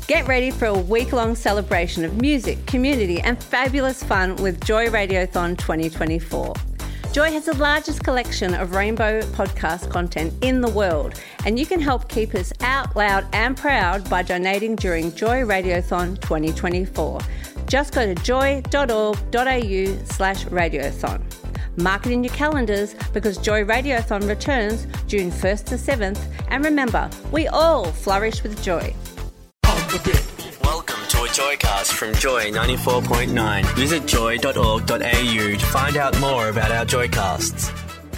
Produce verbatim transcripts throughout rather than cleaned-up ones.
Get ready for a week-long celebration of music, community and fabulous fun with Joy Radiothon twenty twenty-four. Joy has the largest collection of rainbow podcast content in the world, and you can help keep us out loud and proud by donating during Joy Radiothon twenty twenty-four. Just go to joy.org.au slash radiothon. Mark it in your calendars because Joy Radiothon returns June first to seventh, and remember, we all flourish with joy. Welcome to a Joycast from Joy ninety-four point nine. Visit joy dot org dot a u to find out more about our Joycasts.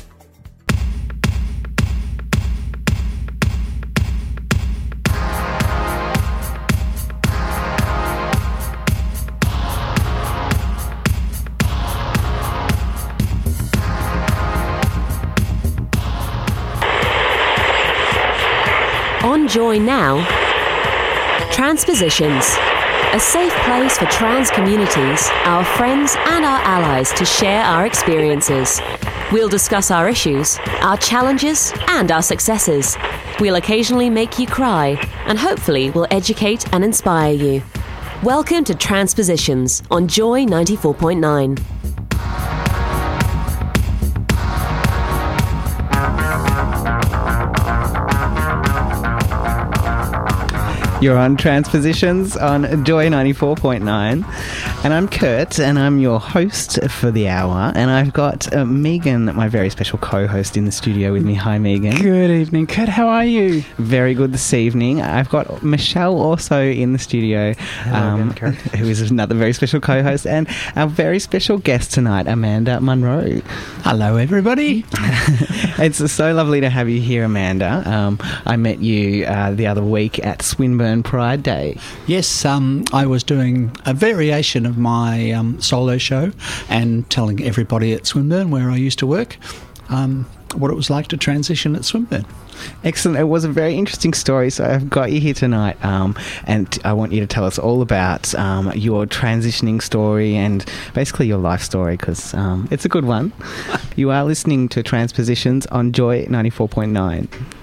On Joy now, Transpositions, a safe place for trans communities, our friends and our allies to share our experiences. We'll discuss our issues, our challenges and our successes. We'll occasionally make you cry and hopefully we'll educate and inspire you. Welcome to Transpositions on Joy ninety-four point nine. You're on Transpositions on Joy ninety-four point nine, and I'm Kurt, and I'm your host for the hour, and I've got uh, Megan, my very special co-host, in the studio with me. Hi, Megan. Good evening, Kurt. How are you? Very good this evening. I've got Michelle also in the studio, um, again, who is another very special co-host, and our very special guest tonight, Amanda Munro. Hello, everybody. It's so lovely to have you here, Amanda. Um, I met you uh, the other week at Swinburne Pride Day. Yes, um, I was doing a variation of my um, solo show and telling everybody at Swinburne, where I used to work, um, what it was like to transition at Swinburne. Excellent. It was a very interesting story, so I've got you here tonight, um, and I want you to tell us all about um, your transitioning story and basically your life story, because um, it's a good one. You are listening to Transpositions on Joy ninety-four point nine.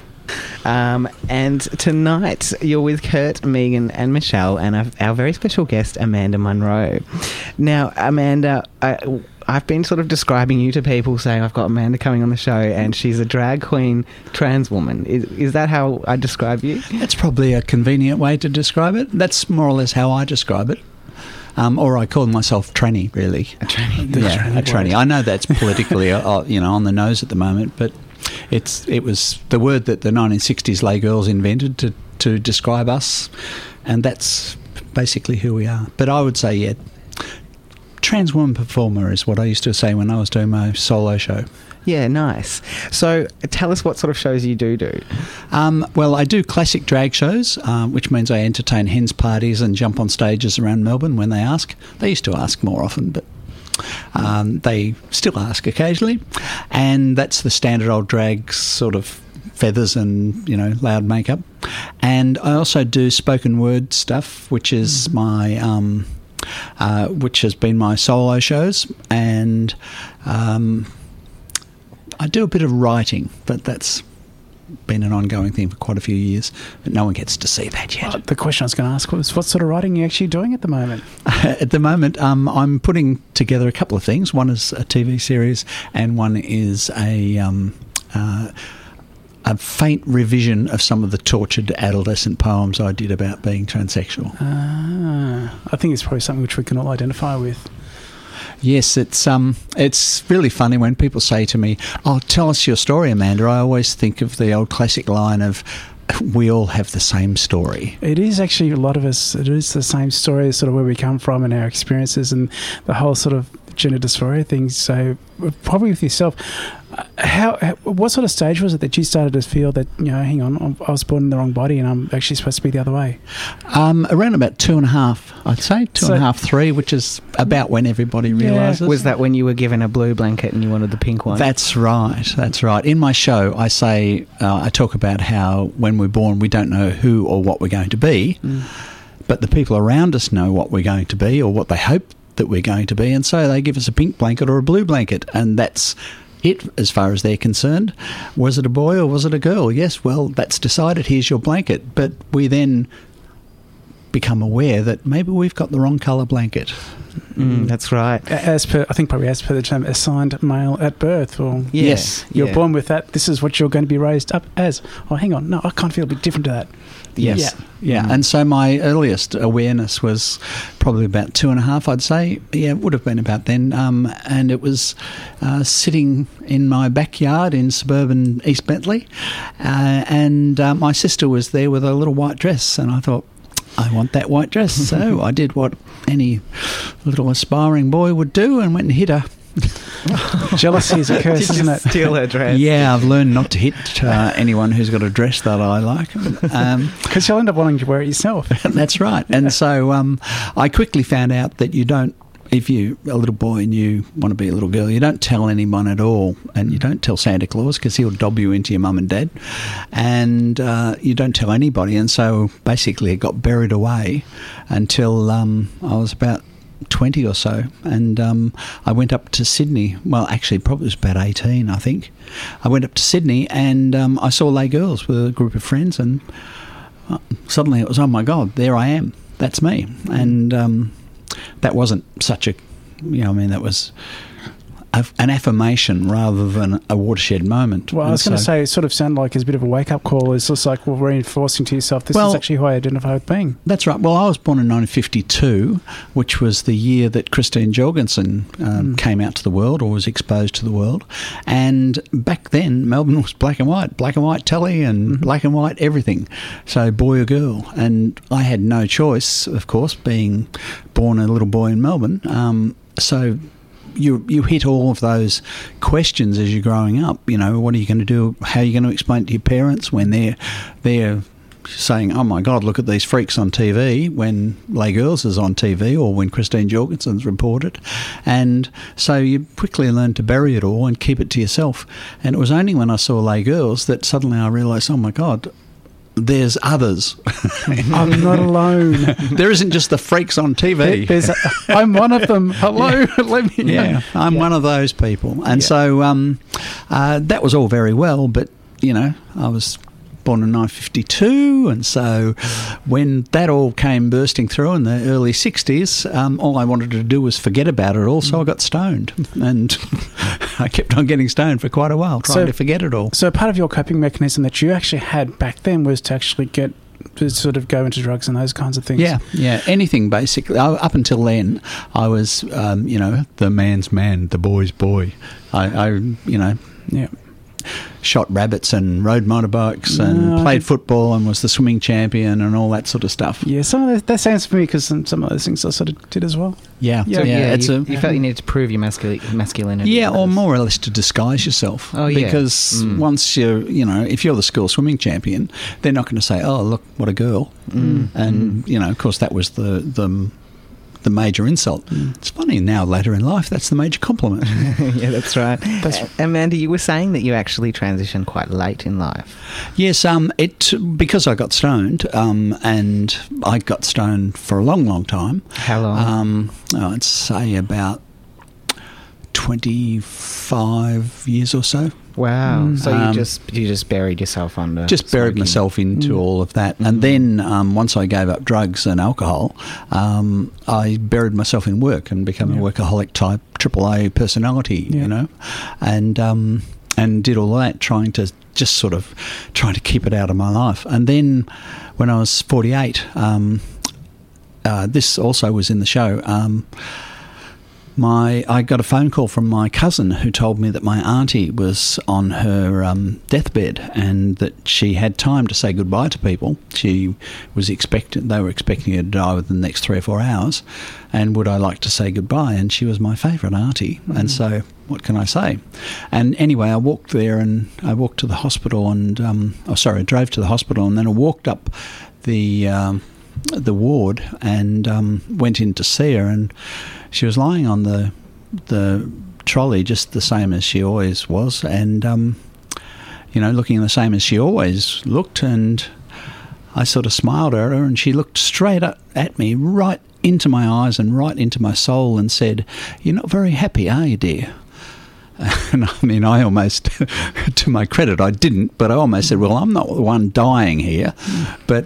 Um, and tonight you're with Kurt, Megan and Michelle and our, our very special guest Amanda Munro. Now, Amanda, I, I've been sort of describing you to people, saying I've got Amanda coming on the show and she's a drag queen trans woman. Is, is that how I describe you? That's probably a convenient way to describe it. That's more or less how I describe it. Um, or I call myself tranny, really. A tranny? Yeah, tranny a tranny. I know that's politically uh, you know, on the nose at the moment, but It's it was the word that the nineteen sixties lay girls invented to, to describe us, and that's basically who we are. But I would say, yeah, trans woman performer is what I used to say when I was doing my solo show. Yeah, nice. So tell us what sort of shows you do do. Um, well, I do classic drag shows, um, which means I entertain hens parties and jump on stages around Melbourne when they ask. They used to ask more often, but Um, they still ask occasionally, and that's the standard old drag sort of feathers and, you know, loud makeup. And I also do spoken word stuff, which is my um, uh, which has been my solo shows, and um, I do a bit of writing, but that's been an ongoing thing for quite a few years, but no one gets to see that yet. Oh, the question I was going to ask was, what sort of writing are you actually doing at the moment? At the moment, um, I'm putting together a couple of things. One is a T V series, and one is a um, uh, a faint revision of some of the tortured adolescent poems I did about being transsexual. Ah, I think it's probably something which we can all identify with. Yes, it's um, it's really funny when people say to me, "Oh, tell us your story, Amanda." I always think of the old classic line of, "We all have the same story." It is actually, a lot of us, it is the same story, sort of where we come from and our experiences and the whole sort of gender dysphoria thing. So probably with yourself, how, how what sort of stage was it that you started to feel that, you know, hang on, I was born in the wrong body and I'm actually supposed to be the other way? Um, around about two and a half, I'd say, two so, and a half, three, which is about when everybody yeah. realises. Was that when you were given a blue blanket and you wanted the pink one? That's right, that's right. In my show, I say, uh, I talk about how when we're born, we don't know who or what we're going to be, mm. but the people around us know what we're going to be or what they hope that we're going to be, and so they give us a pink blanket or a blue blanket, and that's it as far as they're concerned. Was it a boy or was it a girl? Yes, well, that's decided. Here's your blanket. But we then become aware that maybe we've got the wrong colour blanket. Mm, that's right. As per, I think probably as per the term, assigned male at birth. Or Yeah. Yes. you're Yeah. born with that. This is what you're going to be raised up as. Oh, hang on. No, I can't feel a bit different to that. Yes. Yeah, yeah. Mm. And so my earliest awareness was probably about two and a half, I'd say. Yeah, it would have been about then. Um, and it was uh, sitting in my backyard in suburban East Bentley, uh, and uh, my sister was there with a little white dress, and I thought, I want that white dress. So I did what any little aspiring boy would do and went and hit her. Jealousy is a curse, Did isn't you it? steal her dress? Yeah, I've learned not to hit uh, anyone who's got a dress that I like. Um, Because you'll end up wanting to wear it yourself. That's right. And so um, I quickly found out that you don't, if you're a little boy and you want to be a little girl, you don't tell anyone at all. And you don't tell Santa Claus because he'll dob you into your mum and dad. And uh, you don't tell anybody. And so basically it got buried away until um, I was about twenty or so. And um, I went up to Sydney. Well, actually, probably was about eighteen, I think. I went up to Sydney and um, I saw Les Girls with a group of friends. And uh, suddenly it was, oh, my God, there I am. That's me. And um, that wasn't such a, you know, I mean, that was a, an affirmation rather than a watershed moment. Well, I And was going to so- say, it sort of sounded like it's a bit of a wake-up call. It's just like, well, reinforcing to yourself, this Well- is actually who I identify with being. That's right. Well, I was born in nineteen fifty-two, which was the year that Christine Jorgensen um, Mm. came out to the world or was exposed to the world. And back then, Melbourne was black and white, black and white telly and Mm-hmm. black and white everything. So boy or girl. And I had no choice, of course, being born a little boy in Melbourne. Um, so you you hit all of those questions as you're growing up. You know, what are you going to do? How are you going to explain it to your parents when they're they're saying, "Oh my God, look at these freaks on T V," when Les Girls is on T V or when Christine Jorgensen's reported? And so you quickly learn to bury it all and keep it to yourself. And it was only when I saw Les Girls that suddenly I realised, oh my God, there's others. I'm not alone. There isn't just the freaks on T There- V. There's a, I'm one of them. Hello, let me know. Yeah, I'm Yeah. one of those people. And Yeah. so um, uh, that was all very well, but, you know, I was born in nineteen fifty-two, and so when that all came bursting through in the early sixties, um, all I wanted to do was forget about it all, so I got stoned. And I kept on getting stoned for quite a while, trying So- to forget it all. So part of your coping mechanism that you actually had back then was to actually get to sort of go into drugs and those kinds of things. Yeah, yeah, anything basically. I, up until then, I was, um, you know, the man's man, the boy's boy. I, I you know, Yeah. shot rabbits and rode motorbikes and No, I played think- football and was the swimming champion and all that sort of stuff. Yeah, some of that, that sounds for me because some, some of those things I sort of did as well. Yeah, Yeah, yeah, Yeah, it's you, a you felt you needed to prove your masculi- masculinity. yeah, or Others. more or less to disguise yourself. Oh, yeah. Because Mm. once you're, you know, if you're the school swimming champion, they're not going to say, "Oh, look, what a girl," Mm. and you know, of course, that was the the. the major insult. It's funny now, later in life, that's the major compliment. Yeah, that's right. That's- A- Amanda, you were saying that you actually transitioned quite late in life. Yes, um, it because I got stoned, um, and I got stoned for a long, long time. How long? Um, oh, I'd say about twenty-five years or so. Wow. Mm. So you Um, just you just buried yourself under Just buried smoking. myself into Mm. all of that. And then um, once I gave up drugs and alcohol, um, I buried myself in work and became Yeah. a workaholic type triple A personality, Yeah. you know, and um, and did all that trying to just sort of trying to keep it out of my life. And then when I was forty-eight, um, uh, this also was in the show. Um, My, I got a phone call from my cousin who told me that my auntie was on her um, deathbed and that she had time to say goodbye to people. She was expecting, they were expecting her to die within the next three or four hours, and would I like to say goodbye? And she was my favourite auntie, mm. and so what can I say? And anyway, I walked there and I walked to the hospital and, um, oh sorry, I drove to the hospital and then I walked up the um, the ward and um, went in to see her, and she was lying on the the trolley just the same as she always was, and um, you know, looking the same as she always looked. And I sort of smiled at her, and she looked straight up at me, right into my eyes and right into my soul, and said, "You're not very happy, are you, dear?" And I mean, I almost, to my credit, I didn't, but I almost said, "Well, I'm not the one dying here," but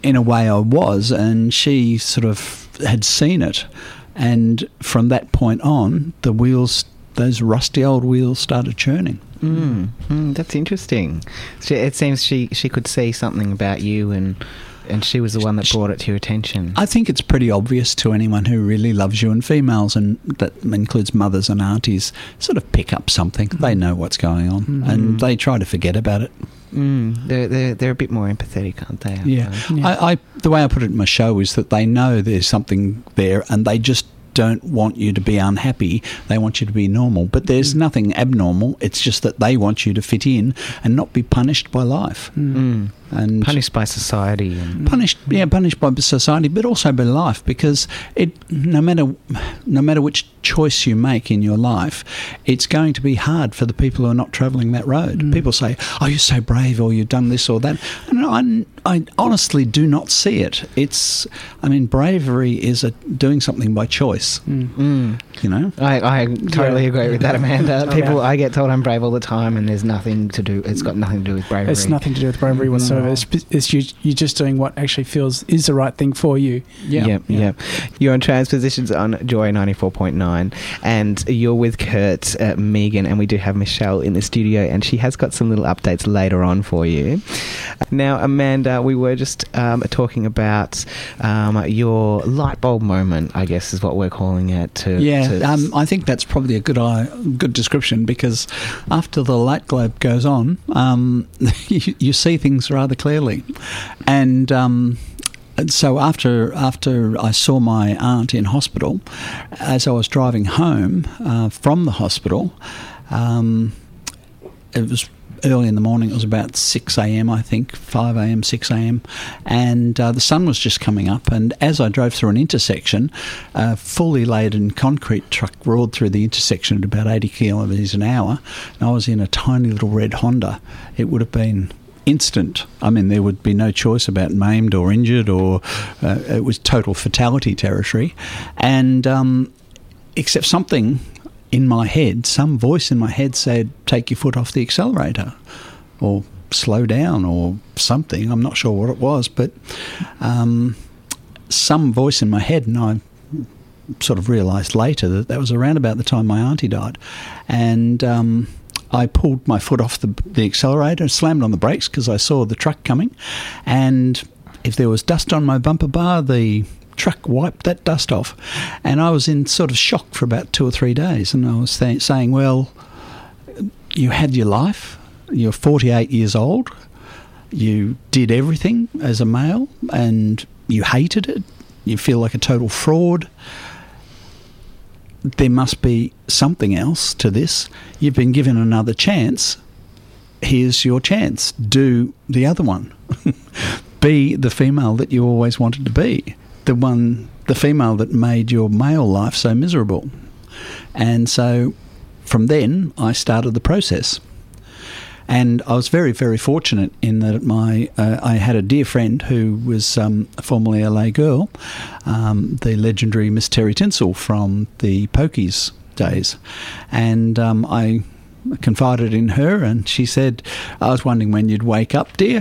in a way I was, and she sort of had seen it. And from that point on, the wheels, those rusty old wheels, started churning. Mm, mm, that's interesting. She, it seems she, she could see something about you, and and she was the one that brought it to your attention. I think it's pretty obvious to anyone who really loves you, and females, and that includes mothers and aunties, sort of pick up something. They know what's going on, mm. and they try to forget about it. Mm, they're, they're, they're a bit more empathetic, aren't they? Yeah. yeah. I, I, the way I put it in my show is that they know there's something there, and they just don't want you to be unhappy. They want you to be normal. But there's mm. nothing abnormal. It's just that they want you to fit in and not be punished by life. Mm. And punished by society. And punished, yeah, punished by society, but also by life, because it, no matter, no matter which choice you make in your life, it's going to be hard for the people who are not travelling that road. Mm. People say, "Oh, you're so brave," or "You've done this or that." And I, I honestly do not see it. It's, I mean, bravery is a, doing something by choice. Mm. Mm. You know, I, I totally yeah. agree with that, Amanda. Oh, People, yeah. I get told I'm brave all the time, and there's nothing to do. It's got nothing to do with bravery. It's nothing to do with bravery whatsoever. It's, it's you, you're just doing what actually feels is the right thing for you. Yeah, yep, yeah. Yep. You're on Transpositions on Joy ninety-four point nine, and you're with Kurt, uh, Megan, and we do have Michelle in the studio, and she has got some little updates later on for you. Now, Amanda, we were just um, talking about um, your light bulb moment, I guess is what we're calling it. To, yeah, to um, I think that's probably a good uh, good description, because after the light globe goes on, um, you, you see things rather clearly. And um, and so after after I saw my aunt in hospital, as I was driving home uh, from the hospital, um, it was early in the morning. It was about six a.m, I think, five a.m, six a.m, and uh, the sun was just coming up. And as I drove through an intersection, a fully laden concrete truck roared through the intersection at about eighty kilometres an hour, and I was in a tiny little red Honda. It would have been instant. I mean, there would be no choice about maimed or injured, or uh, it was total fatality territory. And um, except something in my head, some voice in my head said, "Take your foot off the accelerator," or "slow down," or something. I'm not sure what it was, but um, some voice in my head, and I sort of realised later that that was around about the time my auntie died. And um, I pulled my foot off the, the accelerator and slammed on the brakes because I saw the truck coming. And if there was dust on my bumper bar, the truck wiped that dust off. And I was in sort of shock for about two or three days. And I was th- saying, well, you had your life. You're forty-eight years old. You did everything as a male, and you hated it. You feel like a total fraud. There must be something else to this. You've been given another chance. Here's your chance. Do the other one. Be the female that you always wanted to be. The one, the female that made your male life so miserable. And so from then, I started the process. And I was very, very fortunate in that my uh, I had a dear friend who was um, formerly a lay girl, um, the legendary Miss Terry Tinsel from the Pokies days. And um, I confided in her, and she said, "I was wondering when you'd wake up, dear."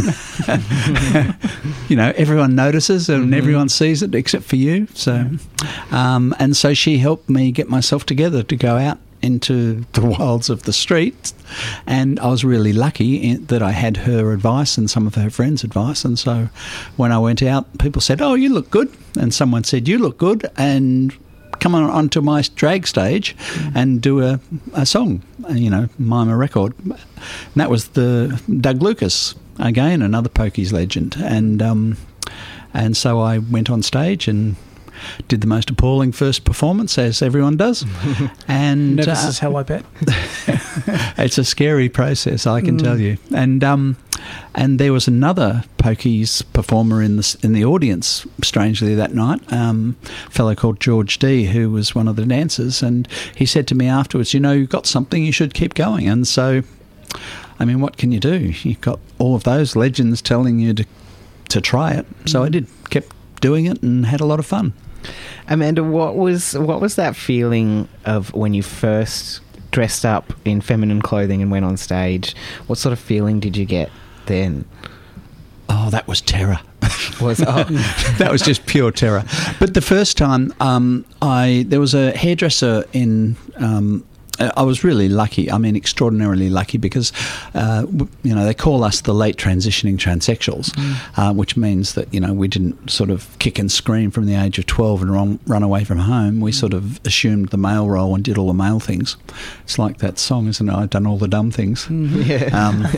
You know, everyone notices and mm-hmm. everyone sees it except for you. So, um, and so she helped me get myself together to go out into the wilds of the street, and I was really lucky in that I had her advice and some of her friends' advice. And so when I went out, people said, "Oh, you look good," and someone said, "You look good, and come on onto my drag stage and do a, a song, you know, mime a record." And that was the Doug Lucas, again another Pokies legend. And um, and so I went on stage and did the most appalling first performance, as everyone does. And nervous uh, as hell, I bet. It's a scary process, I can mm. tell you. And um, and there was another Pokies performer in the in the audience, strangely, that night, um, a fellow called George D, who was one of the dancers, and he said to me afterwards, "You know, you've got something, you should keep going." And so, I mean, what can you do? You've got all of those legends telling you to to try it. So I did, kept doing it and had a lot of fun. Amanda, what was what was that feeling of when you first dressed up in feminine clothing and went on stage? What sort of feeling did you get then? Oh, that was terror. Was oh. That was just pure terror. But the first time, um, I there was a hairdresser in. Um, I was really lucky. I mean, extraordinarily lucky because, uh, you know, they call us the late transitioning transsexuals, mm. uh, which means that, you know, we didn't sort of kick and scream from the age of twelve and run, run away from home. We mm. sort of assumed the male role and did all the male things. It's like that song, isn't it? I've done all the dumb things. Mm. Yeah. Um,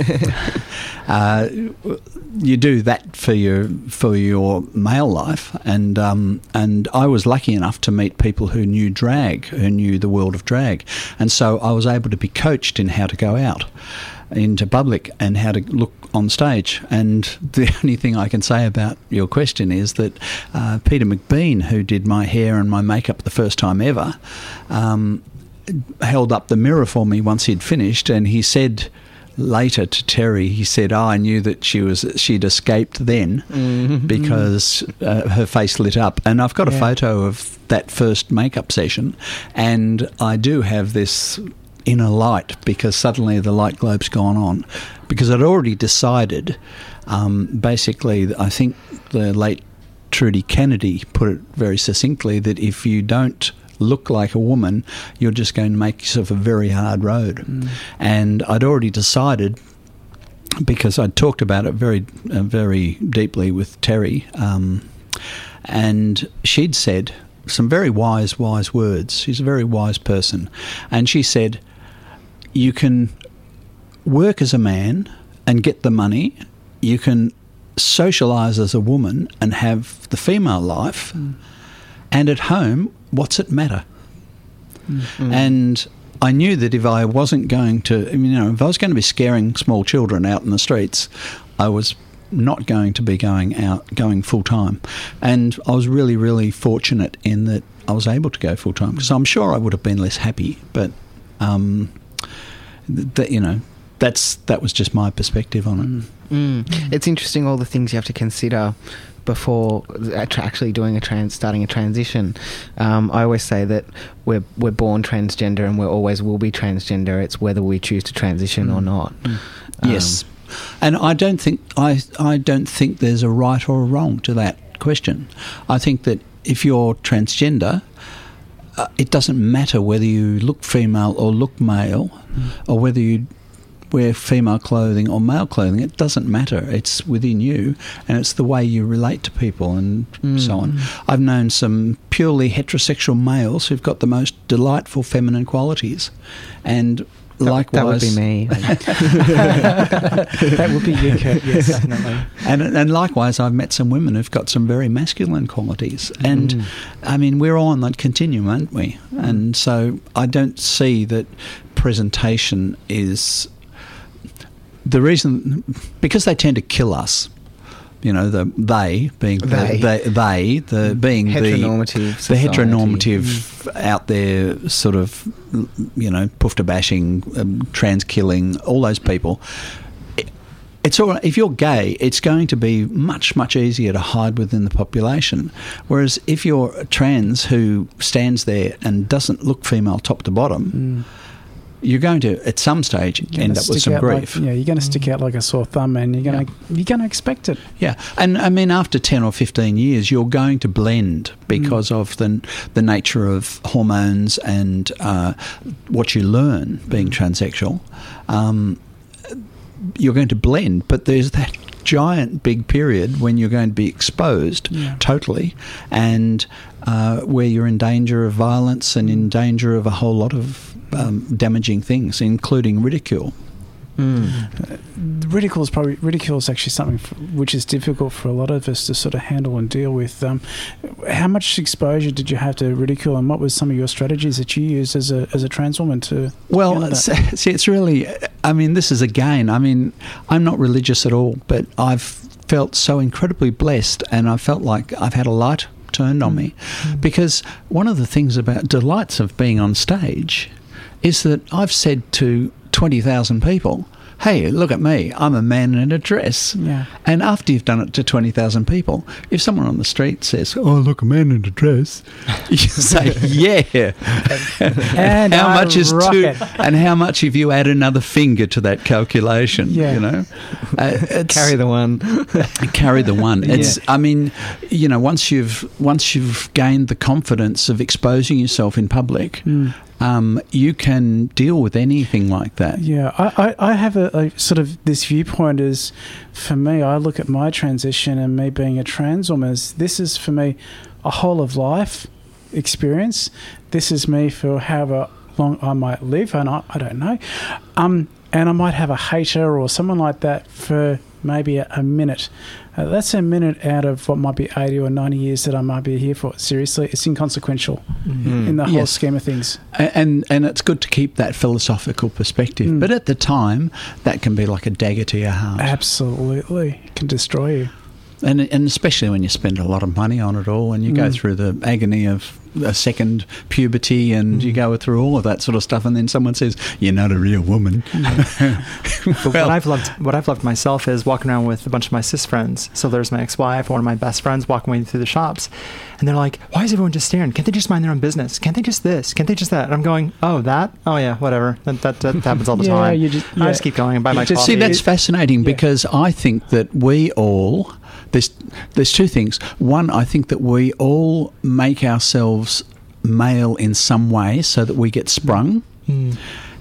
uh, you do that for your for your male life, and um, and I was lucky enough to meet people who knew drag, who knew the world of drag, and so I was able to be coached in how to go out into public and how to look on stage. And the only thing I can say about your question is that uh, Peter McBean, who did my hair and my makeup the first time ever, um, held up the mirror for me once he'd finished, and he said later to Terry, he said, oh, I knew that she was she'd escaped then mm-hmm. because uh, her face lit up. And I've got yeah. a photo of that first makeup session, and I do have this inner light because suddenly the light globe's gone on, because I'd already decided, um, basically, I think the late Trudy Kennedy put it very succinctly, that if you don't look like a woman, you're just going to make yourself a very hard road. Mm. And I'd already decided, because I'd talked about it very, uh, very deeply with Terry, um, and she'd said some very wise, wise words. She's a very wise person. And she said, you can work as a man and get the money, you can socialise as a woman and have the female life, mm. and at home, what's it matter? Mm. And I knew that if I wasn't going to, you know, if I was going to be scaring small children out in the streets, I was not going to be going out, going full time. And I was really, really fortunate in that I was able to go full time, because I'm sure I would have been less happy, but um, that you know, that's that was just my perspective on it. Mm. Mm. It's interesting, all the things you have to consider before actually doing a trans, starting a transition. Um, I always say that we're we're born transgender and we always will be transgender. It's whether we choose to transition mm. or not. Mm. Um, yes, and I don't think I I don't think there's a right or a wrong to that question. I think that if you're transgender, uh, it doesn't matter whether you look female or look male, mm. or whether you wear female clothing or male clothing. It doesn't matter. It's within you, and it's the way you relate to people and mm. so on. I've known some purely heterosexual males who've got the most delightful feminine qualities, and that, likewise... That would be me. That would be you, Kurt, yes, definitely. And, and likewise, I've met some women who've got some very masculine qualities. And, mm. I mean, we're all on that continuum, aren't we? Mm. And so I don't see that presentation is... The reason, because they tend to kill us, you know, the they being they, the, they, they the being heteronormative the, the heteronormative mm. out there, sort of, you know, poofter bashing, um, trans killing, all those people. It, it's all right. If you're gay, it's going to be much much easier to hide within the population. Whereas if you're trans who stands there and doesn't look female top to bottom. Mm. You're going to, at some stage, end up with some grief. Like, yeah, you're going to stick out like a sore thumb, and you're going to yeah. you're going to expect it. Yeah, and I mean, after ten or fifteen years, you're going to blend because mm. of the the nature of hormones and uh, what you learn being transsexual. Um, you're going to blend, but there's that giant big period when you're going to be exposed yeah. totally, and uh, where you're in danger of violence and in danger of a whole lot of um, damaging things, including ridicule. Mm. Uh, ridicule is probably ridicule is actually something for, which is difficult for a lot of us to sort of handle and deal with. Um, how much exposure did you have to ridicule, and what was some of your strategies that you used as a as a trans woman to? Well, see, it's really. I mean, this is again. I mean, I'm not religious at all, but I've felt so incredibly blessed, and I felt like I've had a light turned on me, mm. because one of the things about delights of being on stage is that I've said to twenty thousand people, hey, look at me, I'm a man in a dress. Yeah. And after you've done it to twenty thousand people, if someone on the street says, oh, look, a man in a dress, you say, yeah. And how I much is rock two, it. and how much if you add another finger to that calculation, Yeah. you know? Uh, it's, Carry the one. carry the one. It's, Yeah. I mean, you know, once you've once you've gained the confidence of exposing yourself in public, Mm. um, you can deal with anything like that. Yeah, I, I, I have a, a sort of this viewpoint is, for me, I look at my transition and me being a trans woman as this is for me a whole of life experience. This is me for however long I might live, and I, I don't know. Um, and I might have a hater or someone like that for maybe a, a minute. Uh, that's a minute out of what might be eighty or ninety years that I might be here for. Seriously, it's inconsequential in the whole Yes. scheme of things. And and it's good to keep that philosophical perspective. Mm. But at the time, that can be like a dagger to your heart. Absolutely. It can destroy you. And and especially when you spend a lot of money on it all and you go Mm. through the agony of a second puberty and you go through all of that sort of stuff, and then someone says, you're not a real woman. But what I've loved, what I've loved myself is walking around with a bunch of my cis friends. So there's my ex-wife, one of my best friends, walking away through the shops, and they're like, "Why is everyone just staring? Can't they just mind their own business? Can't they just this? Can't they just that?" And I'm going, "Oh, that? Oh yeah, whatever. That that, that happens all the Yeah, time." you just- I yeah. just keep going and buy my Just- coffee. See, that's fascinating Yeah. because I think that we all, there's, there's two things. One, I think that we all make ourselves male in some way so that we get sprung Mm.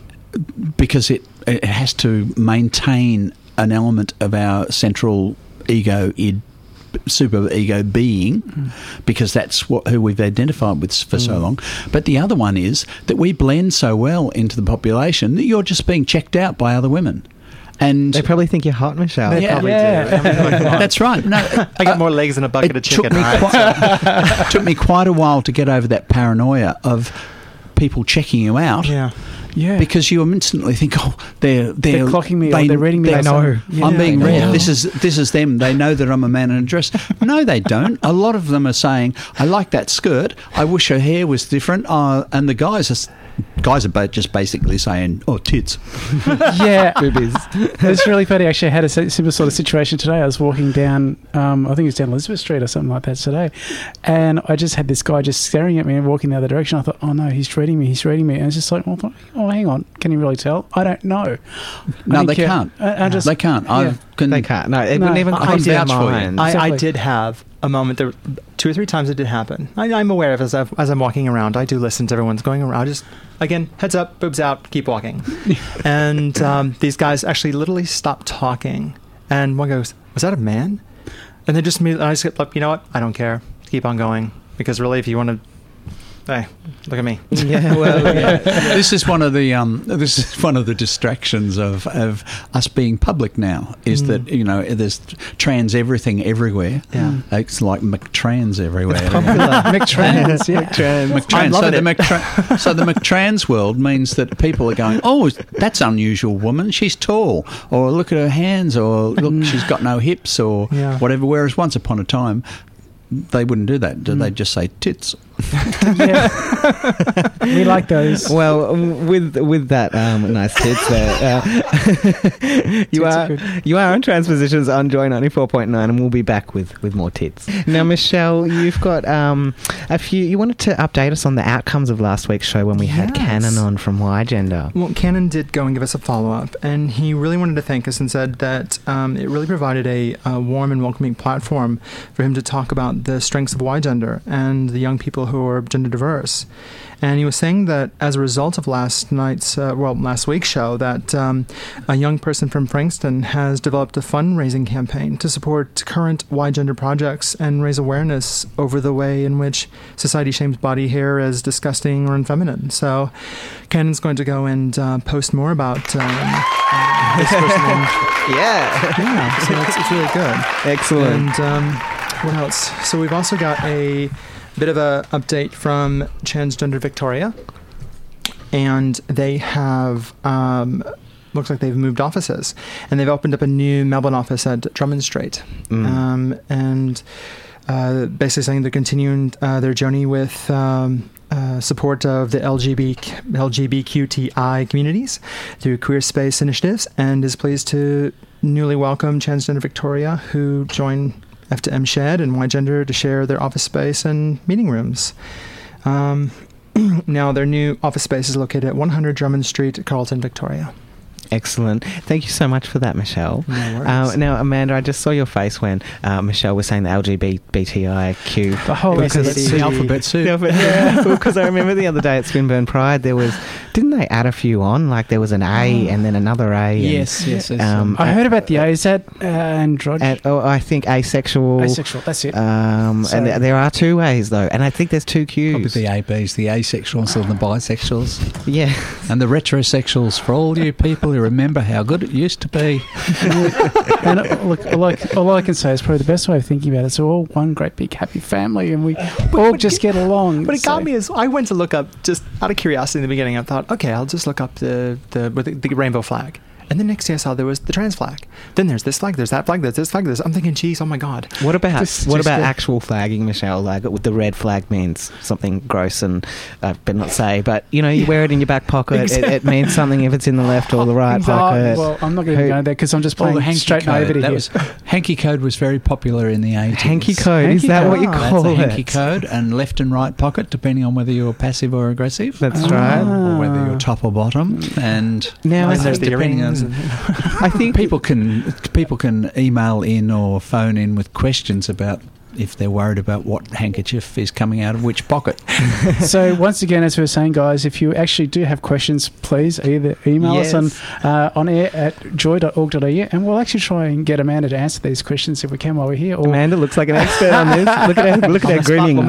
because it, it has to maintain an element of our central ego, id, super ego being, Mm. because that's what who we've identified with for so long. But the other one is that we blend so well into the population that you're just being checked out by other women. And They probably think you're hot, Michelle. They Yeah. probably Yeah. do. I mean, like, come on. that's right. No, I got more legs than a bucket it of chicken. took me right? quite, it took me quite a while to get over that paranoia of people checking you out. Yeah. Yeah. Because you instantly think, oh, they're they're, They're clocking me or they're reading me They or know something. Yeah. I'm being They read. know. This is this is them. They know that I'm a man in a dress. No, they don't. A lot of them are saying, I like that skirt. I wish her hair was different. Uh, and the guys are s- guys are ba- just basically saying, oh, tits. yeah. Boobies. It's really funny. Actually, I had a si- similar sort of situation today. I was walking down, um, I think it was down Elizabeth Street or something like that today, and I just had this guy just staring at me and walking the other direction. I thought, oh no, he's reading me, he's reading me. And it's just like, oh, I thought, oh, hang on, can you really tell? I don't know. No, I they think, uh, can't. I, I just, They can't. Yeah. I can. They can't. No, it No, wouldn't even I- come I to their vouch for you. mind. I, I Exactly. did have a moment there, two or three times it did happen. I, I'm aware of it as, I've, as I'm walking around. I do listen to everyone's going around. I just, again, heads up, boobs out, keep walking. And um, these guys actually literally stopped talking. And one goes, was that a man? And they just immediately, I just get like, you know what? I don't care. Keep on going. Because really, if you want to, hey, look at me. Yeah, well, yeah. This is one of the um, this is one of the distractions of, of us being public now. Is Mm. that you know there's trans everything everywhere. Yeah. It's like McTrans everywhere. McTrans, yeah. McTrans. McTrans. I'm So loving the, it. McTra- so the McTrans world means that people are going, oh, that's unusual woman. She's tall, or look at her hands, or look, she's got no hips, or Yeah. whatever. Whereas once upon a time, they wouldn't do that. Mm. They'd just say tits. Yeah. We like those. Well, with with that um, nice tits there, uh, you Tits are are good. you are on Transpositions on Joy ninety-four point nine, and we'll be back with, with more tits. Now, Michelle, you've got um, a few. You wanted to update us on the outcomes of last week's show when we had Yes. Cannon on from Y Gender. Well, Cannon did go and give us a follow-up, and he really wanted to thank us and said that um, it really provided a, a warm and welcoming platform for him to talk about the strengths of Y Gender and the young people who are gender diverse. And he was saying that as a result of last night's, uh, well, last week's show, that um, a young person from Frankston has developed a fundraising campaign to support current Y Gender projects and raise awareness over the way in which society shames body hair as disgusting or unfeminine. So Cannon's going to go and uh, post more about um, uh, this person. And, Yeah, yeah, so it's, it's really good. excellent. And um, what else? So we've also got a bit of a update from Transgender Victoria, and they have um, looks like they've moved offices, and they've opened up a new Melbourne office at Drummond Street, Mm. um, and uh, basically saying they're continuing uh, their journey with um, uh, uh, support of the L G B Q T I communities through Queer Space initiatives, and is pleased to newly welcome Transgender Victoria, who joined F two M Shed and Y-Gender to share their office space and meeting rooms. Um, now, their new office space is located at one hundred Drummond Street, Carlton, Victoria. Excellent. Thank you so much for that, Michelle. No worries. Uh, now, Amanda, I just saw your face when uh, Michelle was saying the L G B T I Q. The whole because It's the alphabet soup. Yeah, because I remember the other day at Swinburne Pride, there was, didn't they add a few on? Like there was an A and then another A. And, Yes, yes, yes. Um, I heard about the A. Is that uh, androgyny? and, oh, I think asexual. Asexual, that's it. Um, Sorry. and th- there are two A's though, and I think there's two Q's. Probably the A Bs, the asexuals and the bisexuals. Yeah. And the retrosexuals, for all you people who remember how good it used to be. And uh, look, all I, all I can say is probably the best way of thinking about it. It's all one great big happy family, and we all but just it- get along. But it so- got me as I went to look up, just out of curiosity in the beginning, I thought, okay, I'll just look up the the, with the, the rainbow flag. And then next day I saw there was the trans flag. Then there's this flag, there's that flag, there's this flag, there's... I'm thinking, geez, oh my God. What about Just- what just about go- actual flagging, Michelle? Like with the red flag means something gross, and I better not say, but you know, you wear it in your back pocket. It, it means something if it's in the left or the right Oh, pocket. well, I'm not going to Who- go there because I'm just Well, playing the hanky straight code. naivety That here. was, hanky code was very popular in the eighties. Hanky code, Hanky is that code. what you Oh, That's call the it? hanky code, and left and right pocket, depending on whether you're passive or aggressive. That's Ah. right. Or whether you're top or bottom. And Now, And I there's think, the depending earrings. on- and- I think people can people can email in or phone in with questions about if they're worried about what handkerchief is coming out of which pocket. So once again, as we were saying, guys, if you actually do have questions, please either email Yes. us on uh, on air at joy dot org dot a u, and we'll actually try and get Amanda to answer these questions if we can while we're here. Or Amanda looks like an expert on this. Look at her, look at her grinning.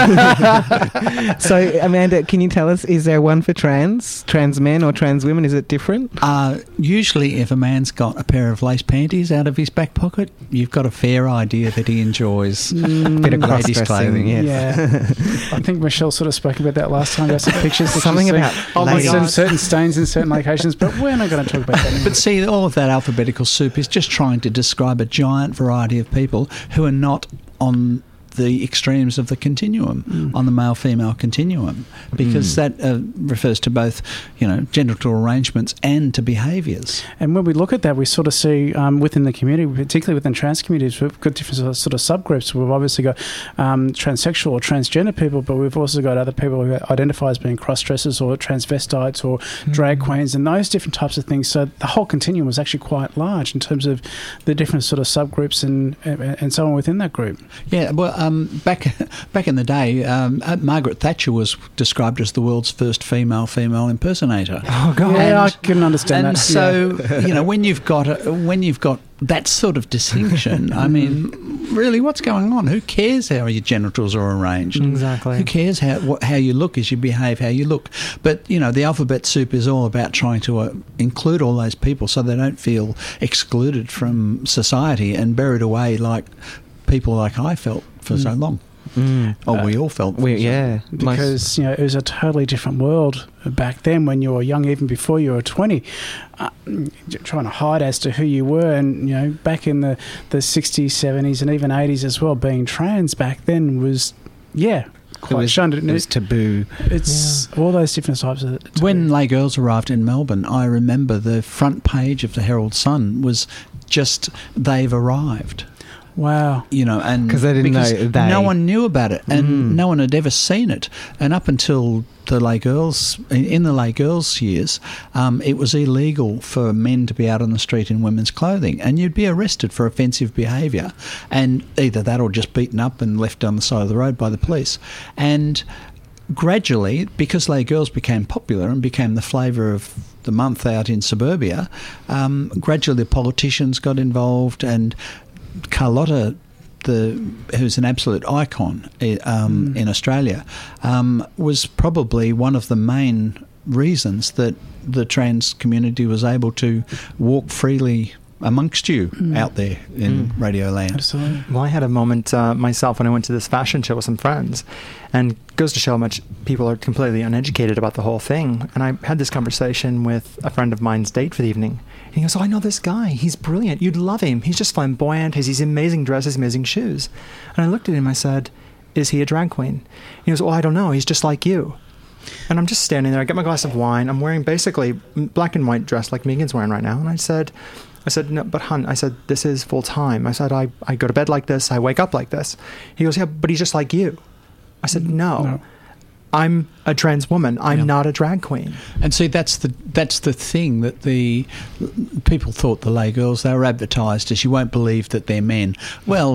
So, Amanda, can you tell us, is there one for trans, trans men or trans women? Is it different? Uh, usually if a man's got a pair of lace panties out of his back pocket, you've got a fair idea that he enjoys Mm, Bit of ladies' cross-dressing, clothing. yes. yeah, I think Michelle sort of spoke about that last time. Got some pictures, that Something she's seen. about Oh my ladies. God, certain stains in certain locations, but we're not going to talk about that anymore. But see, all of that alphabetical soup is just trying to describe a giant variety of people who are not on the extremes of the continuum, Mm. on the male-female continuum, because Mm. that uh, refers to both, you know, genital arrangements and to behaviours. And when we look at that, we sort of see um, within the community, particularly within trans communities, we've got different sort of, sort of subgroups. We've obviously got um, transsexual or transgender people, but we've also got other people who identify as being cross-dressers or transvestites or drag queens and those different types of things. So the whole continuum was actually quite large in terms of the different sort of subgroups and and, and so on within that group. Yeah, well, um, back back in the day, um, uh, Margaret Thatcher was described as the world's first female female impersonator. Oh, God. Yeah, I And- can understand and that. so you know, when you've got a, when you've got that sort of distinction, I mean, really, what's going on? Who cares how your genitals are arranged? Exactly. Who cares how what, how you look as you behave, how you look? But you know, the alphabet soup is all about trying to uh, include all those people so they don't feel excluded from society and buried away like people like I felt for so long. Mm. Or we all felt. We, for so yeah. long. because you know it was a totally different world back then when you were young, even before you were twenty, uh, trying to hide as to who you were. And you know, back in the the sixties, seventies, and even eighties as well, being trans back then was yeah It quite was, shunned. it was taboo. It's all those different types of. When Lay Girls arrived in Melbourne, I remember the front page of the Herald Sun was just "they've arrived." wow, You know, and 'Cause they didn't know because they- no one knew about it, and Mm. no one had ever seen it. And up until the Lay Girls, in in the Lay Girls years, um, it was illegal for men to be out on the street in women's clothing, and you'd be arrested for offensive behaviour, and either that or just beaten up and left on the side of the road by the police. And gradually, because Lay Girls became popular and became the flavour of the month out in suburbia, um, gradually politicians got involved, and Carlotta, the who's an absolute icon eh, um, Mm. in Australia, um, was probably one of the main reasons that the trans community was able to walk freely amongst you Mm. out there in Mm. Radio Land. absolutely. Well, I had a moment uh, myself when I went to this fashion show with some friends, and it goes to show how much people are completely uneducated about the whole thing. And I had this conversation with a friend of mine's date for the evening. And he goes, "Oh, I know this guy. He's brilliant. You'd love him. He's just flamboyant. He has these amazing dresses, amazing shoes." And I looked at him. I said, is he a drag queen? He goes, well, I don't know. He's just like you. And I'm just standing there. I get my glass of wine. I'm wearing basically black and white dress like Megan's wearing right now. And I said, I said, no, but hun, I said, this is full time. I said, I, I go to bed like this. I wake up like this. He goes, yeah, but he's just like you. I said, no. no. I'm a trans woman. I'm yeah. not a drag queen. And see, that's the that's the thing that the people thought the lay girls, they were advertised as, you won't believe that they're men. Well,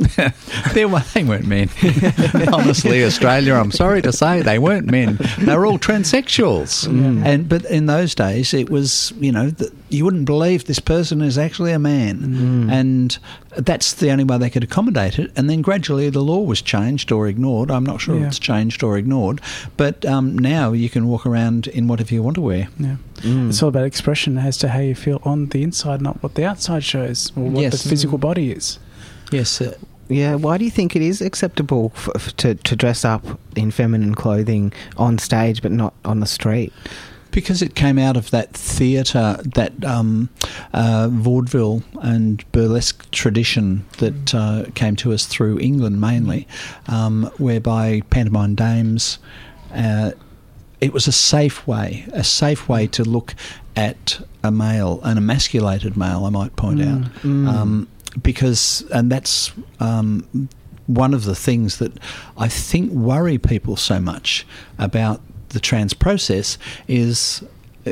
mm. they, were, they weren't men. Honestly, Australia, I'm sorry to say, they weren't men. They were all transsexuals. Mm. And but in those days, it was, you know, the, you wouldn't believe this person is actually a man. Mm. And that's the only way they could accommodate it. And then gradually the law was changed or ignored. I'm not sure yeah. if it's changed or ignored. But um, now you can walk around in whatever you want to wear. Yeah. Mm. It's all about expression as to how you feel on the inside, not what the outside shows or what yes. the physical body is. Yes. Uh, yeah. Why do you think it is acceptable f- f- to, to dress up in feminine clothing on stage but not on the street? Because it came out of that theatre, that um, uh, vaudeville and burlesque tradition that uh, came to us through England mainly, um, whereby pantomime dames, uh, it was a safe way, a safe way to look at a male, an emasculated male, I might point mm. out. Mm. Um, because, and that's um, one of the things that I think worry people so much about the trans process is uh,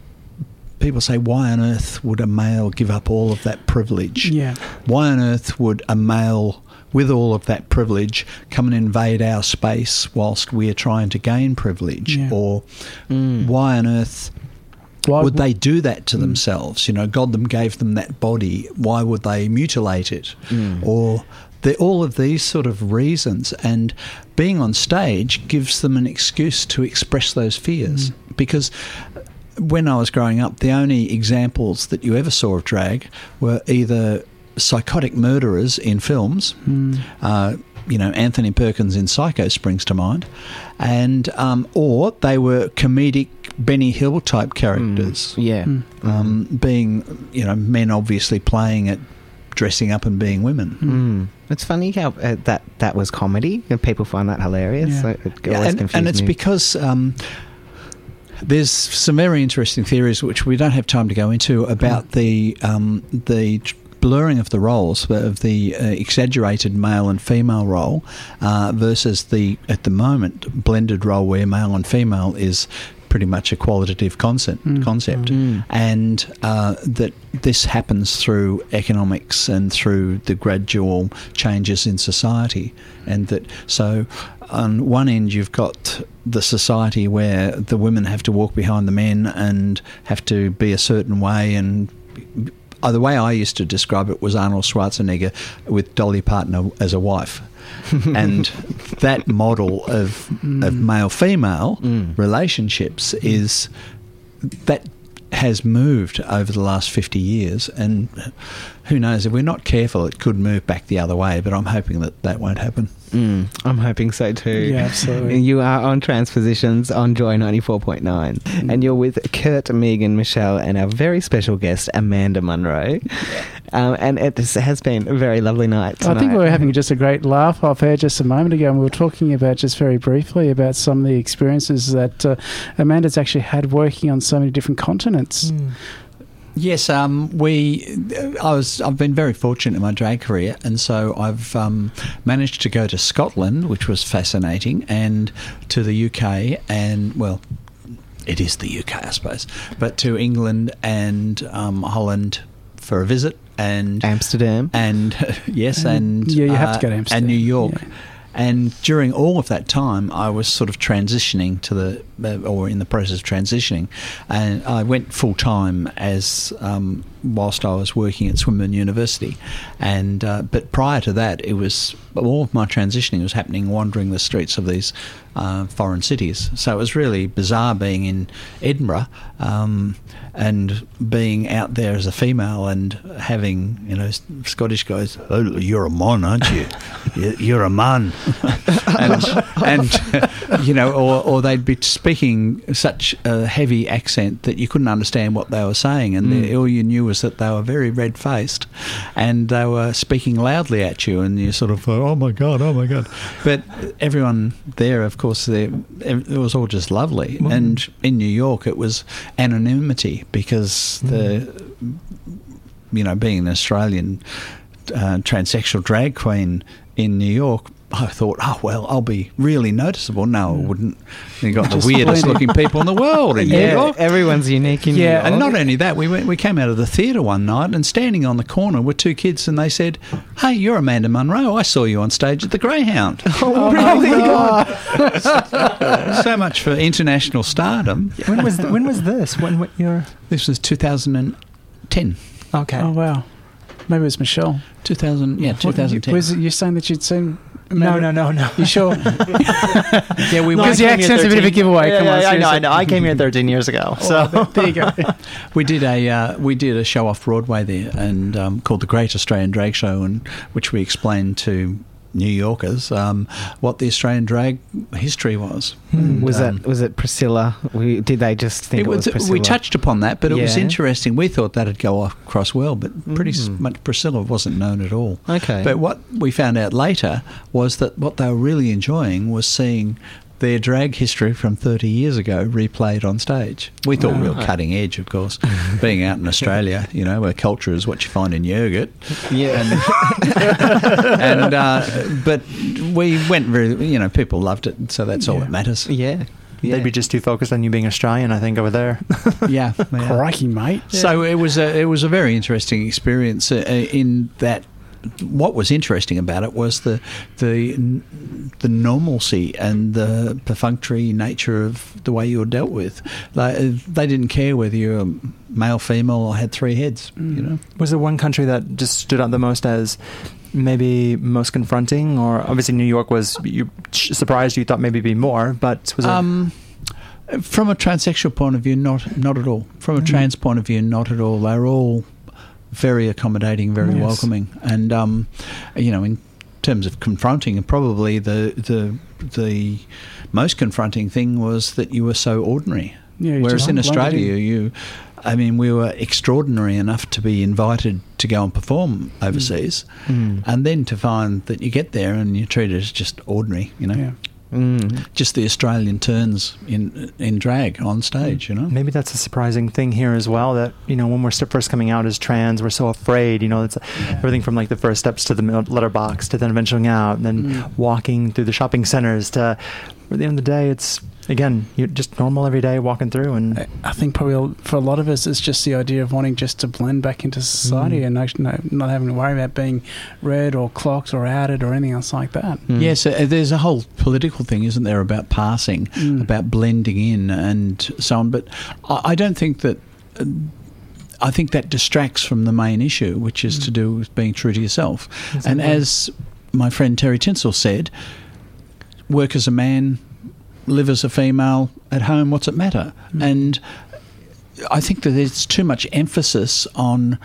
people say, why on earth would a male give up all of that privilege? Yeah. Why on earth would a male with all of that privilege come and invade our space whilst we're trying to gain privilege? Yeah. Or mm. why on earth why would they do that to mm. themselves? You know, God them gave them that body. Why would they mutilate it? Mm. Or the, all of these sort of reasons, and being on stage gives them an excuse to express those fears. Mm. Because when I was growing up, the only examples that you ever saw of drag were either psychotic murderers in films, mm. uh, you know, Anthony Perkins in Psycho springs to mind, and um, or they were comedic Benny Hill type characters. Mm. Yeah, mm. um, being, you know, men obviously playing it, dressing up and being women. Mm. It's funny how uh, that that was comedy and people find that hilarious. Yeah. So it yeah, always and, confused and it's me. because um, there's some very interesting theories which we don't have time to go into about mm. the um, the blurring of the roles, of the uh, exaggerated male and female role uh, versus the, at the moment, blended role where male and female is pretty much a qualitative concept, mm. concept. Mm. And uh, that this happens through economics and through the gradual changes in society. And that, so on one end you've got the society where the women have to walk behind the men and have to be a certain way, and uh, the way I used to describe it was Arnold Schwarzenegger with Dolly Parton as a wife. And that model of mm. of male-female mm. relationships mm. is that has moved over the last fifty years, and who knows, if we're not careful it could move back the other way, but I'm hoping that that won't happen. Mm, I'm hoping so too. Yeah, absolutely. You are on Transpositions on Joy ninety-four point nine, mm. and you're with Kurt, Megan, Michelle, and our very special guest, Amanda Munro. Um, and it has been a very lovely night tonight. I think we were having just a great laugh off air just a moment ago, and we were talking about, just very briefly, about some of the experiences that uh, Amanda's actually had working on so many different continents. Mm. Yes, um, we. I was. I've been very fortunate in my drag career, and so I've um, managed to go to Scotland, which was fascinating, and to the U K, and well, it is the U K, I suppose, but to England and um, Holland for a visit, and Amsterdam, and yes, and yeah, you have uh, to go to Amsterdam, and New York. Yeah. And during all of that time, I was sort of transitioning to the, uh, or in the process of transitioning, and I went full time as um, whilst I was working at Swinburne University, and uh, but prior to that, it was all of my transitioning was happening wandering the streets of these uh, foreign cities. So it was really bizarre being in Edinburgh um, and being out there as a female and having, you know, Scottish guys, oh, you're a man, aren't you? You're a man. and, and uh, you know, or, or they'd be speaking such a heavy accent that you couldn't understand what they were saying, and mm. all you knew was that they were very red-faced, and they were speaking loudly at you, and you sort of thought, oh my God, oh my God. But everyone there, of course, they, it was all just lovely. Mm. And in New York, it was anonymity because mm. the, you know, being an Australian uh, transsexual drag queen in New York, I thought, oh, well, I'll be really noticeable. No, I wouldn't. You got the weirdest looking people in the world in yeah, New York. Everyone's unique in yeah, New York. And not only that, we went, we came out of the theatre one night, and standing on the corner were two kids, and they said, hey, you're Amanda Munro. I saw you on stage at the Greyhound. Oh, really? God. So much for international stardom. When was th- when was this? When what year? This was two thousand ten. Okay. Oh, wow. Maybe it was Michelle. two thousand, yeah, twenty ten. Was it you saying that you'd seen... No, no, no, no. You sure? Yeah, we because the accent's a bit of a giveaway. Yeah, Come yeah, on, yeah, I know, I seriously. know. I came here thirteen years ago, so Oh, there you go. We did a uh, we did a show off Broadway there, and um, called the Great Australian Drag Show, and which we explained to New Yorkers um, what the Australian drag history was. Mm. Was um, that was it Priscilla? We, did they just think it, it was, was Priscilla? we touched upon that, but it was Yeah. interesting. We thought that'd go across well, but pretty Mm. s much Priscilla wasn't known at all. Okay. But what we found out later was that what they were really enjoying was seeing their drag history from thirty years ago replayed on stage. We thought we were cutting edge, of course, being out in Australia, you know, where culture is what you find in yogurt. Yeah. And, and uh, but we went very, you know, people loved it, so that's all Yeah. that matters. yeah. Yeah. they'd be just too focused on you being Australian, I think, over there. Yeah. yeah. Crikey, mate. So it was a it was a very interesting experience uh, in that. What was interesting about it was the the the normalcy and the perfunctory nature of the way you were dealt with. Like, they didn't care whether you were male, female, or had three heads. Mm. You know. Was there one country that just stood out the most as maybe most confronting? Or obviously New York was you surprised you thought maybe be more, but was it? Um, from a transsexual point of view, not not at all. From a Mm. trans point of view, not at all. They're all very accommodating, very Yes. welcoming, and um, you know, in terms of confronting, and probably the the the most confronting thing was that you were so ordinary. Yeah, you Whereas just in blended Australia, in. you, I mean, we were extraordinary enough to be invited to go and perform overseas, Mm. and then to find that you get there and you're treated as just ordinary, you know. Yeah. Mm. Just the Australian turns in in drag on stage, you know. Maybe that's a surprising thing here as well, that, you know, when we're st- first coming out as trans, we're so afraid, you know, it's everything from like the first steps to the mil- letterbox to then venturing out and then Mm. walking through the shopping centers to, at the end of the day, it's, again, you're just normal every day walking through. And I- I think probably for a lot of us, it's just the idea of wanting just to blend back into society Mm. and not, no, not having to worry about being read or clocked or outed or anything else like that. Mm. Yes, uh, there's a whole political thing, isn't there, about passing, Mm. about blending in and so on. But I, I don't think that. Uh, I think that distracts from the main issue, which is Mm. to do with being true to yourself. And Exactly. as my friend Terry Tinsel said, work as a man, live as a female, at home, what's it matter? Mm. And I think that there's too much emphasis on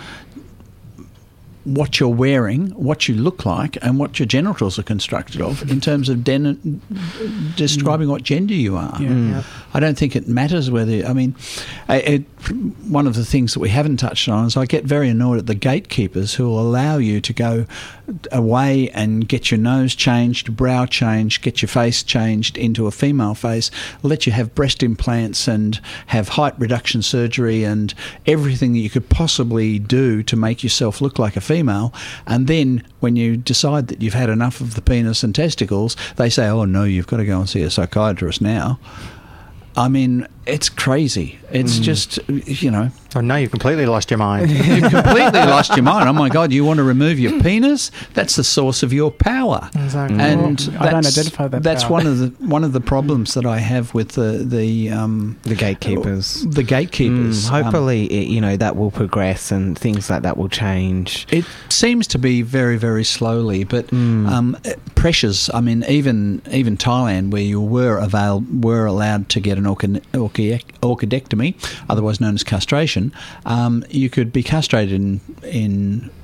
what you're wearing, what you look like, and what your genitals are constructed of in terms of den- describing what gender you are. Yeah. Mm. Yeah. I don't think it matters whether, I mean, I- it, one of the things that we haven't touched on is I get very annoyed at the gatekeepers who will allow you to go away and get your nose changed, brow changed, get your face changed into a female face, let you have breast implants and have height reduction surgery and everything that you could possibly do to make yourself look like a female. And then when you decide that you've had enough of the penis and testicles, they say, oh no, you've got to go and see a psychiatrist now. I mean, it's crazy. It's Mm. just, you know, Oh, now you've completely lost your mind. you've completely lost your mind. Oh my God, you want to remove your penis? That's the source of your power. Exactly. And Well, I don't that's- identify that That's power. one of the one of the problems that I have with the the um, The gatekeepers. the gatekeepers. Mm, Um, hopefully, it, you know, that will progress and things like that will change. It seems to be very, very slowly, but Mm. um, pressures. I mean, even even Thailand, where you were avail- were allowed to get an orchid- orchid- orchidectomy, otherwise known as castration, um, you could be castrated in in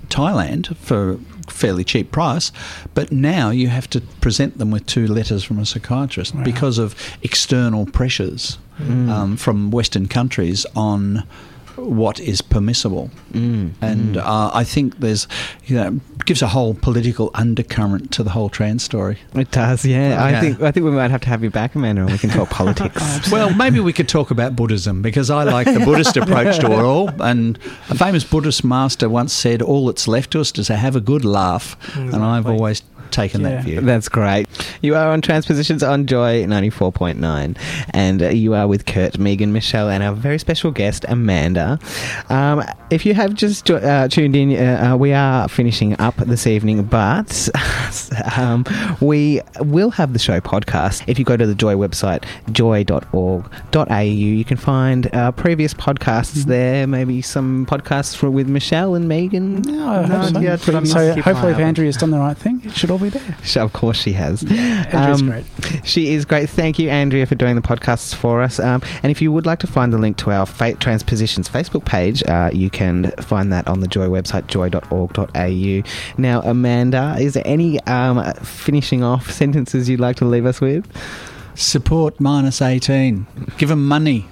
Thailand for fairly cheap price, but now you have to present them with two letters from a psychiatrist wow. because of external pressures mm. um, from Western countries on what is permissible. Mm. And mm. Uh, I think there's, you know, gives a whole political undercurrent to the whole trans story. It does, yeah. yeah. I think I think we might have to have you back, Amanda, and we can talk politics. Well, maybe we could talk about Buddhism, because I like the Buddhist approach to it all. And a famous Buddhist master once said, all that's left to us is to have a good laugh. Exactly. And I've always taken yeah. that view. That's great. You are on Transpositions on Joy ninety-four point nine, and uh, you are with Kurt, Megan, Michelle, and our very special guest, Amanda. Um, if you have just uh, tuned in, uh, uh, we are finishing up this evening, but um, we will have the show podcast. If you go to the Joy website, joy dot org dot a u, you can find uh, previous podcasts mm-hmm. there, maybe some podcasts for, with Michelle and Megan. No, I hope so. Yeah, so, so hopefully if Andrea's done the right thing, it should all be there. Of course she has. Yeah, Andrea's um, great. She is great. Thank you, Andrea, for doing the podcasts for us. Um, and if you would like to find the link to our Fate Transpositions Facebook page, uh, you can find that on the Joy website, joy dot org dot a u. Now, Amanda, is there any um, finishing off sentences you'd like to leave us with? Support minus eighteen. Give them money.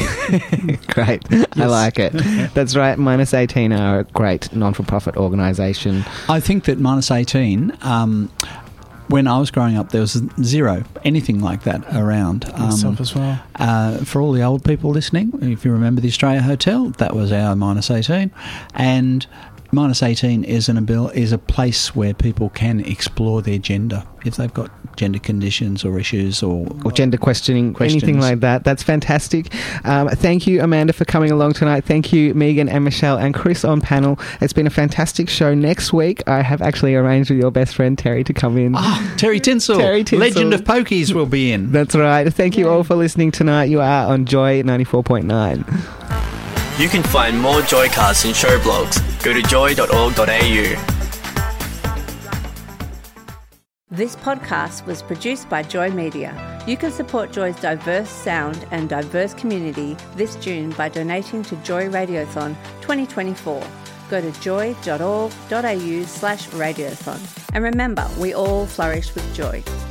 Great. Yes. I like it. That's right. Minus eighteen are a great non-for-profit organisation. I think that Minus eighteen, um, when I was growing up, there was zero, anything like that around. Um, Myself as well. Uh, for all the old people listening, if you remember the Australia Hotel, that was our Minus eighteen. And Minus eighteen is an abil- is a place where people can explore their gender if they've got gender conditions or issues or, or gender questioning, questions. Anything like that. That's fantastic. Um, thank you, Amanda, for coming along tonight. Thank you, Megan and Michelle and Chris on panel. It's been a fantastic show. Next week, I have actually arranged with your best friend Terry to come in. Ah, Terry Tinsel, Terry Tinsel, Legend of Pokies, will be in. That's right. Thank you all for listening tonight. You are on Joy ninety-four point nine. You can find more Joycasts and show blogs. Go to joy dot org dot a u. This podcast was produced by Joy Media. You can support Joy's diverse sound and diverse community this June by donating to Joy Radiothon twenty twenty-four. Go to joy dot org dot a u slash radiothon. And remember, we all flourish with joy.